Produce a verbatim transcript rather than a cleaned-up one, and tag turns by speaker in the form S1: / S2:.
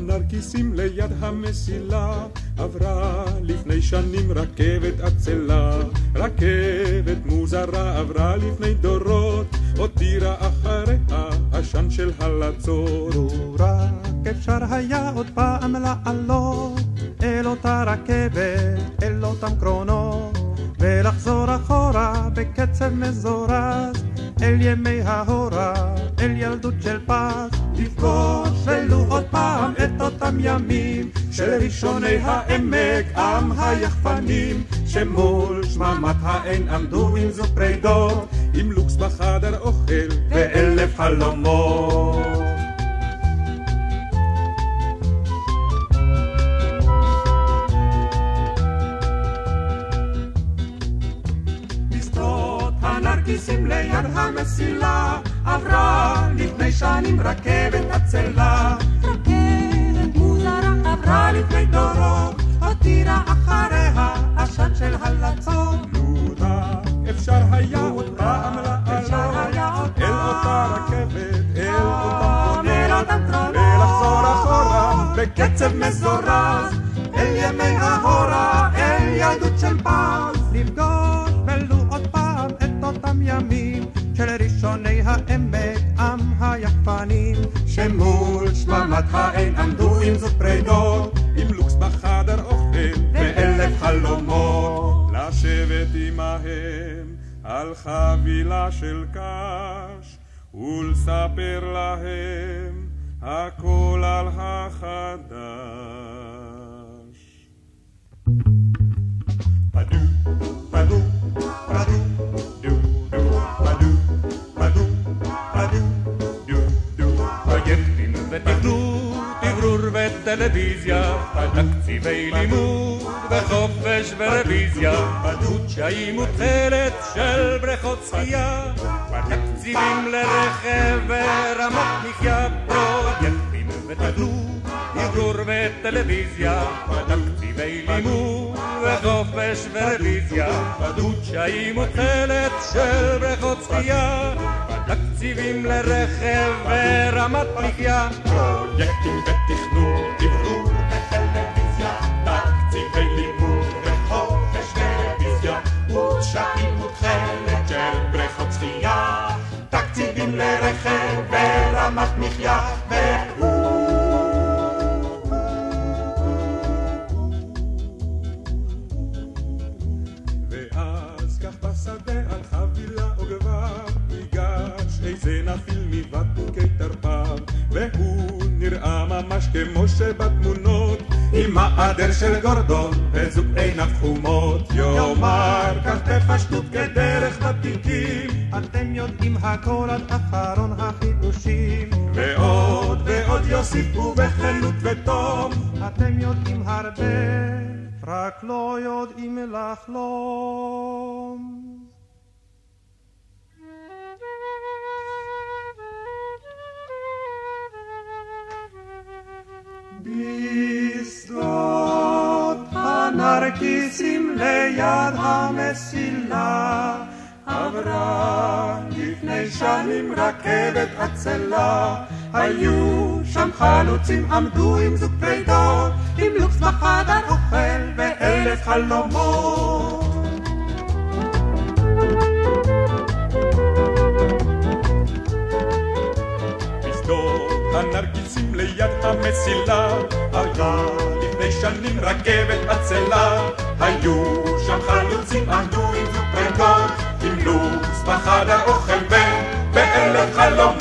S1: הנרקיסים ליד המסילה, עברה לפני שנים רכבת עצלה, רכבת מוזרה עברה לפני דורות, הותירה אחריה עשן של הלצות.
S2: לו רק אפשר היה עוד פעם לעלות אל אותה רכבת, אל אותם קרונות, ולחזור אחורה בקצב מזורז אל ימי ההורה, אל ילדות של פז, לפגוש ולו עוד פעם את אותם ימים של ראשוני העמק, עם היחפנים, שמול שממת העין עמדו עם זוג פרידות,
S1: עם לוקס בחדר אוכל
S2: ואלף חלומות. הנרקיסים ליד המסילה, עברה לפני שנים רכבת עצלה, רכבת מוזרה עברה לפני דורות, הותירה אחריה עשן של הלצות.
S1: לו רק אפשר היה עוד פעם לעלות אל אותה רכבת, אל אותם קרונות, ולחזור אחורה בקצב מזורז
S2: אל ימי ההורה, אל ילדות של פז, לפגוש ולו עוד פעם את אותם ימים של ראשוני העמק, עם היחפנים, שמול שממת העין עמדו עם זוג פרידות,
S1: עם לוקס בחדר אוכל
S2: ואלף חלומות.
S1: לשבת עמהם על חבילה של קש, ולספר להם הכל על החדש.
S2: פדו, פדו, פדו, דו, דו, פדו, פדו, פדו, דו, דו.
S3: פרויקטים ותכנות, תברור וטלוויזיה, תקציבי לימוד וחופש ורוויזיה, חודשיים ותכלת של בריכות שחייה, תקציבים לרכב ורמת מחיה. פרויקטים ותכנות, תברור וטלוויזיה, תקציבי לימוד וחופש ורוויזיה, חודשיים ותכלת של בריכות שחייה, תקציבים לרכב ורמת מחיה.
S1: פרויקטים ותכנון, תברור וטלוויזיה, תקציבי לימוד וחופש ורוויזיה, חודשיים ותכלת של בריכות שחייה, תקציבים לרכב ורמת מחיה. ואז כך בשדה על חבילה עוגבה, ניגש איזה נפיל מבקבוקי תרפ"ב, והוא נראה ממש כמו שבתמונות, עם מעדר של גורדון וזוג עיניו חומות. יאמר כך בפשטות כדרך ותיקים,
S2: אתם יודעים הכל עד אחרון החידושים,
S1: ועוד ועוד יוסיפו בכנות ותום,
S2: אתם יודעים הרבה רק לא יודעים לחלום. בשדות הנרקיסים ליד המסילה, עברה לפני שנים רכבת עצלה, היו שם חלוצים עמדו עם זוג פרידות, עם לוקס בחדר אוכל ואלף חלומות.
S1: הנרקיסים ליד המסילה, עברה לפני שנים רכבת עצלה, היו שם חלוצים עמדו עם זוג פרידות, עם לוקס בחדר אוכל ואלף חלומות.